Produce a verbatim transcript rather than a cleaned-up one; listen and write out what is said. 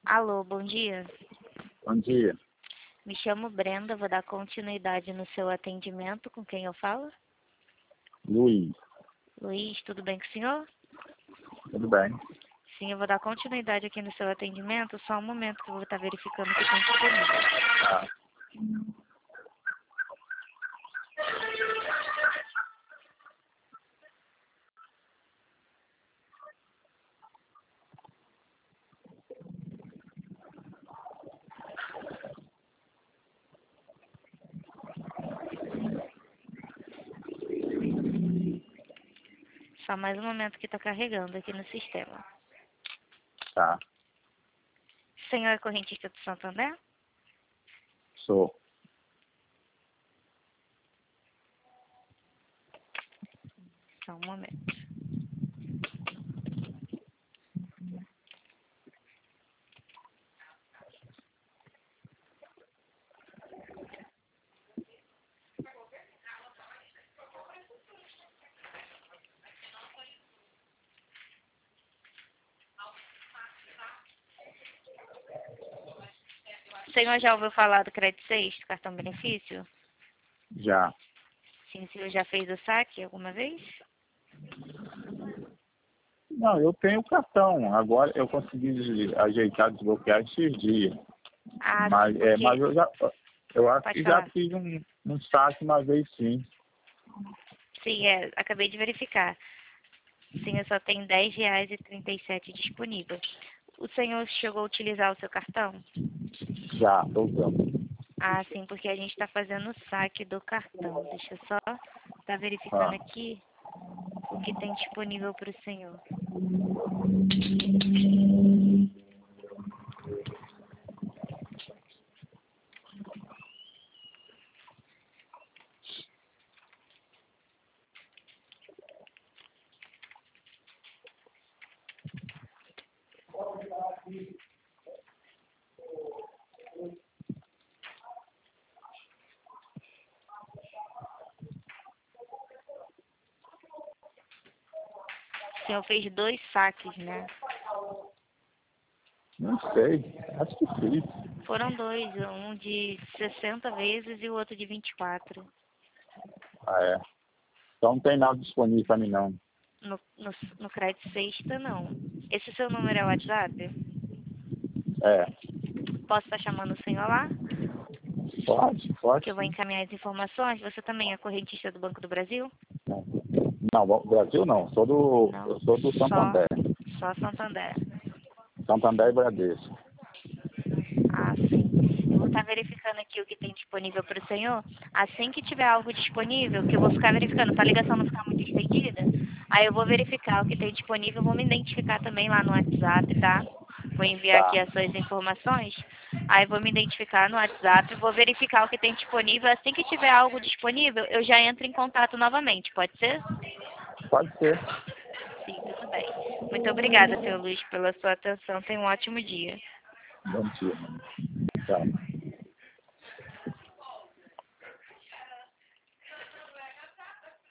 Alô, bom dia. Bom dia. Me chamo Brenda, vou dar continuidade no seu atendimento. Com quem eu falo? Luiz. Luiz, tudo bem com o senhor? Tudo bem? Sim, eu vou dar continuidade aqui no seu atendimento. Só um momento que eu vou estar verificando o que tem disponível. Ah. Só mais um momento que está carregando aqui no sistema. Tá. O senhor é correntista do Santander? Sou. Só um momento. O senhor já ouviu falar do Crédito seis, do cartão benefício? Já. Sim, o senhor já fez o saque alguma vez? Não, eu tenho cartão. Agora eu consegui ajeitar, desbloquear esses dias. Ah, Mas, sim, é, porque... mas eu já, eu acho Pode que já falar. fiz um, um saque uma vez sim. Sim, é, acabei de verificar. Sim, eu só tenho dez reais e trinta e sete disponível. O senhor chegou a utilizar o seu cartão? Já, tô usando. Ah, sim, porque a gente está fazendo o saque do cartão. Deixa eu só estar verificando Ah. aqui o que tem disponível para o senhor. O senhor fez dois saques, né? Não sei. Acho que fiz. Foram dois, um de sessenta vezes e o outro de vinte e quatro. Ah, é. Então não tem nada disponível para mim não. No, no, no crédito sexta, não. Esse seu número é o WhatsApp? É. Posso estar chamando o senhor lá? Pode, pode. Que eu vou encaminhar as informações. Você também é correntista do Banco do Brasil? Não, não, Brasil não. Sou do, Não. eu sou do Só, Santander. só Santander. Santander e Bradesco. Ah, sim. Eu vou estar verificando aqui o que tem disponível para o senhor. Assim que tiver algo disponível, que eu vou ficar verificando para a ligação não ficar muito estendida, aí eu vou verificar o que tem disponível, vou me identificar também lá no WhatsApp, tá? Vou enviar Tá. aqui as suas informações. Aí vou me identificar no WhatsApp, vou verificar o que tem disponível. Assim que tiver algo disponível, eu já entro em contato novamente, pode ser? Pode ser. Sim, tudo bem. Muito obrigada, seu Luiz, pela sua atenção. Tenha um ótimo dia. Bom dia. Tchau.